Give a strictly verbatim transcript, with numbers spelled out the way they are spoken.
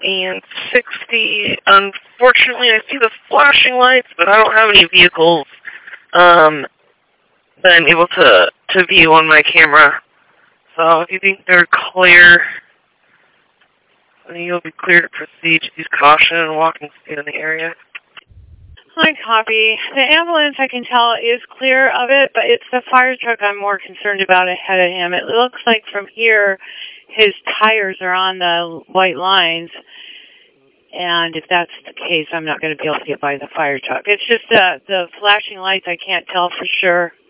and sixty. Unfortunately, I see the flashing lights, but I don't have any vehicles um, that I'm able to, to view on my camera. So if you think they're clear, then you'll be clear to proceed. Use caution and walking speed in the area. Hi, copy. The ambulance, I can tell, is clear of it, but it's the fire truck I'm more concerned about ahead of him. It looks like from here his tires are on the white lines, and if that's the case, I'm not going to be able to get by the fire truck. It's just uh, the flashing lights, I can't tell for sure.